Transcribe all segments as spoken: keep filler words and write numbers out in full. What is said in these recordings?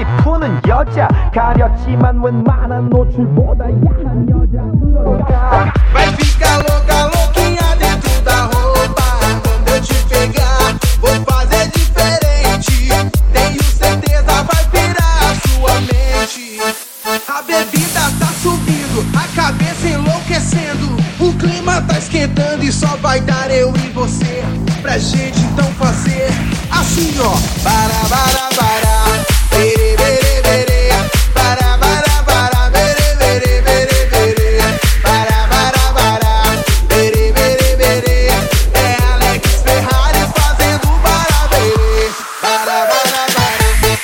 푸는 여자 가렸지만 웬만한 노출보다 야한 여자 들어가. Vai ficar louca, louquinha dentro da roupa. Quando eu te pegar, vou fazer diferente. Tenho certeza vai virar a sua mente. A bebida tá subindo, a cabeça enlouquecendo. O clima tá esquentando e só vai dar eu e você. Pra gente então fazer assim, ó. Para, para, para. Bere, bere, bere. Para, para, para. Bere, bere, bere, bere. Para, para, para. Bere, bere, bere. É Alex Ferrari fazendo para bere. Para, para, para.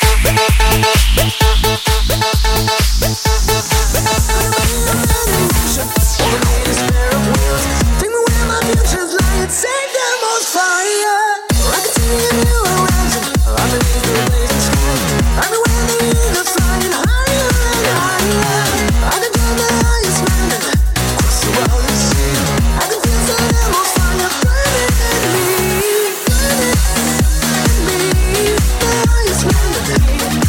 Take me where my future's lying. Set them on fire. I can see a new horizon. I'm beneath the blazing sky. Everywhere the eagles flying higher and higher. I can drive the highest mountain across the world and see. I can feel the them on fire burning in me, burning in me. The highest mountain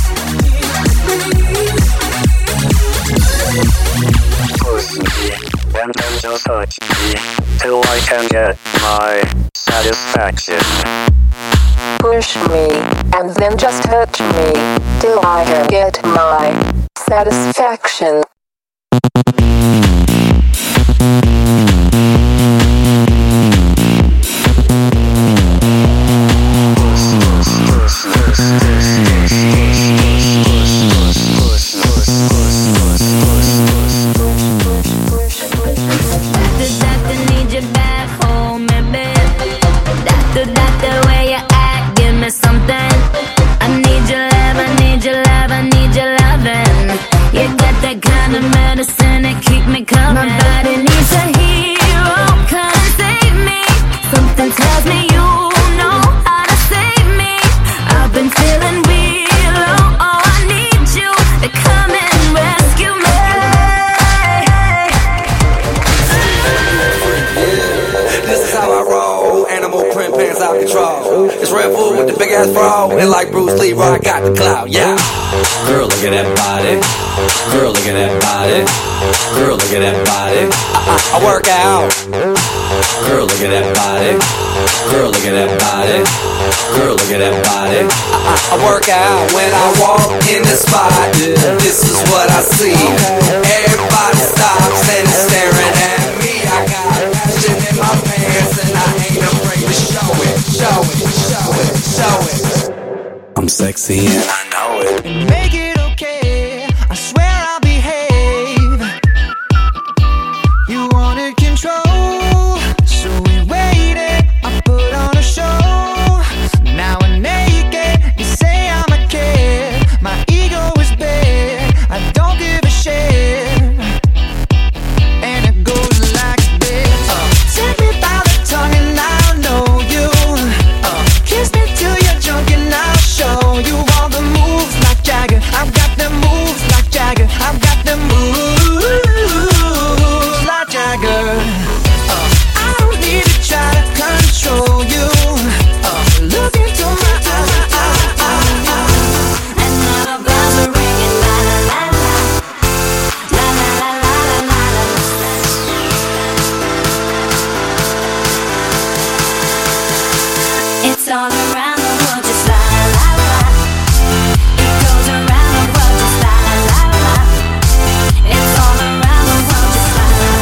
Push me, and then just touch me till I can get my satisfaction. Push me, and then just touch me, till I can get my satisfaction. Doctor, need you back home in bed. Doctor, doctor, where you at? Give me something. I need your love, I need your love, I need your loving. You got that kind of medicine that keep me coming. My body needs a hero, come and save me. Something tells me you know how to save me. I've been feeling real low, oh I need you to come and rescue me. This is how I roll. Animal print pants out control. It's Red Bull with the big ass bra. And like Bruce Lee, I got the clout, yeah. Girl, look at that body. Girl, look at that body. Girl, look at that body. I, I, I work out. Girl, look at that body. Girl, look at that body. Girl, look at that body. I, I, I work out when I walk in the spot. This is what I see. Everybody stops and is staring at me. I got passion in my pants and I ain't afraid to show it, show it, show it, show it. I'm sexy and I know it. make it okay. I swear I'll behave. You wanted control, so we waited. I put on a show. Now we're naked. You say I'm a kid. My ego is big. I don't give a shit. And it goes like this. Uh, take me by the tongue and I'll know you. Uh, kiss me till you're drunk and I'll show you all the moves like Jagger. I've got the moves like Jagger. I've got the moves like Jagger. Uh, I don't need to try to control you. Uh, look into my eyes. And now the bells are ringing, la la la la, la la la la la la. It's all around the world, just la la la. It goes around the world, just la la la. It's all around the world, just la la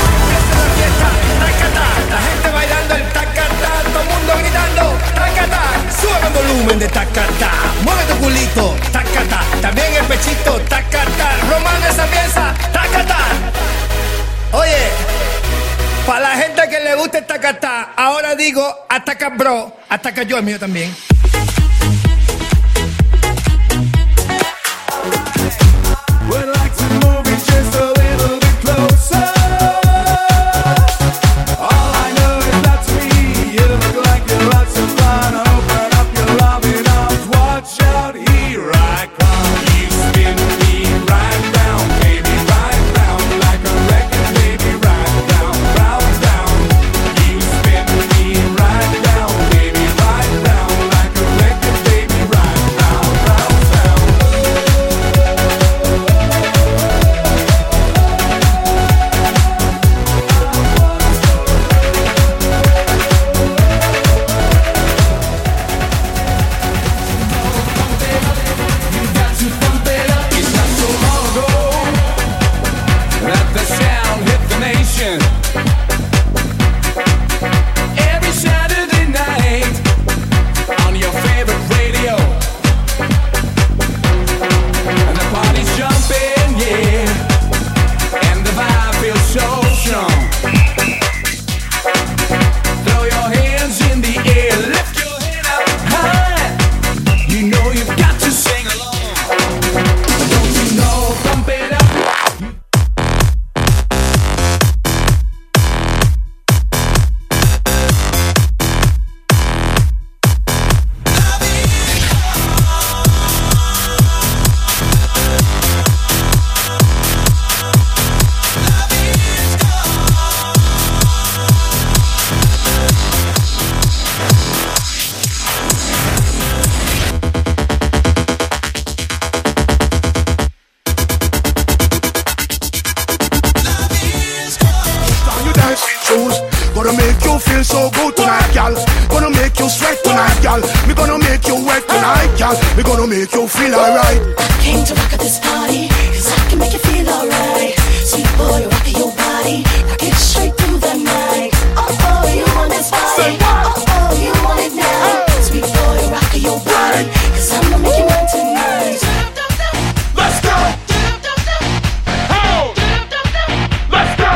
la. La gente bailando el tacatá, todo el mundo gritando tacatá. Sube el volumen de tacatá, mueve tu culito, tacatá. También el pechito, tacatá. Romano esa pieza, tacatá. Oye, para la gente que le gusta el tacatá, ahora digo ataca bro, ataca yo, el mío también. Would like to move it just a little bit closer. All I know is that's me. You look like you're lots of fun. Open up your loving arms. Watch out, here I come. You spin me right down, baby, right down like a record, baby, right down, round down. You spin me right down, baby, right down like Station. Every Saturday night on your favorite radio. And the party's jumping, yeah. And the vibe feels so strong. Throw your hands in the air, lift your head up high. You know you've got to sing along. Don't you know, pump it up. Gonna make you feel so good tonight, gal. Gonna make you sweat tonight, gal. Me gonna make you wet tonight, gal. Me gonna make you feel alright. Came to rock at this party, cause I can make you feel alright. Sweet boy, rock your body, rock it straight through the night. Oh, oh, you want this body. Oh, oh, you want it now. Sweet boy, rock your body, cause I'm gonna make you mine tonight. Let's go! Oh! Let's go!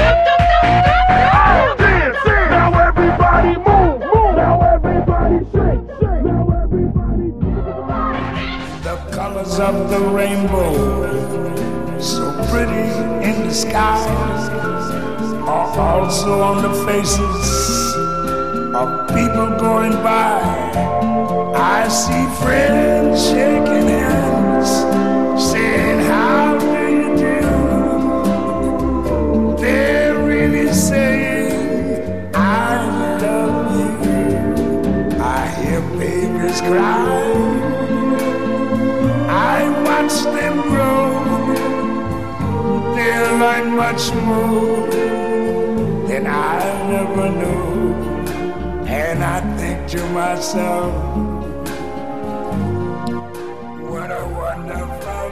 Now everybody move, move. Now everybody shake, shake. Now everybody The colors of the rainbow, so pretty in the sky, are also on the faces of people going by. I see friends shaking hands, saying, how do you do? They're really saying, I love you. I hear babies cry, I watch them grow. They'll learn much more than I never knew. And I think to myself, what a wonderful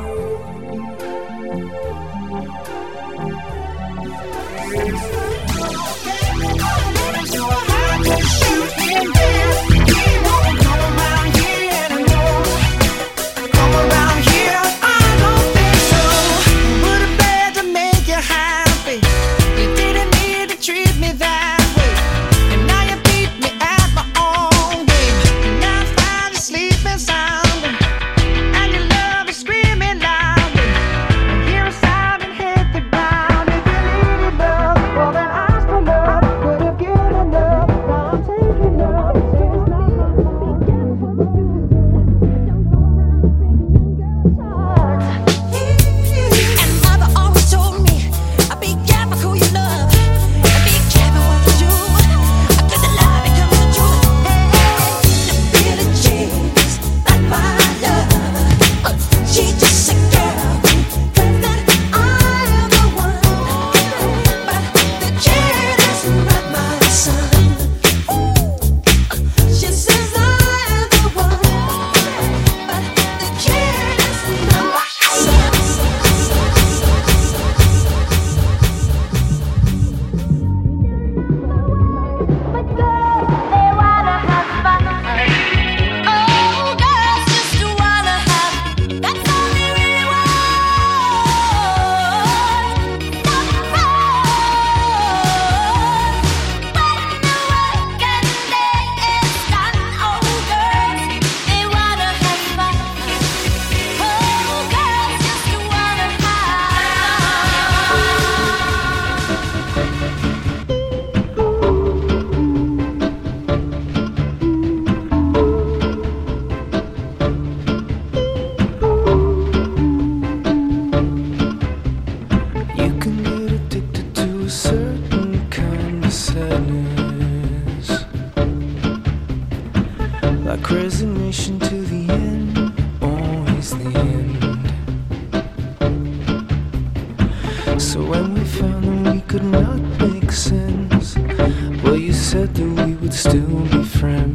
Treat me that way, and now you beat me at my own game. Now I'm finally sleeping soundly, and your love is screaming loudly. I hear a sound and hit the ground. If you needed love, well then ask for love. Could have given enough, now I'm taking up. Say it's not enough, be careful what you do. Don't go around breaking young girls' hearts. And mother always told me, I'll be careful who you love. Like resignation to the end, always the end. So when we found that we could not make sense, well, you said that we would still be friends.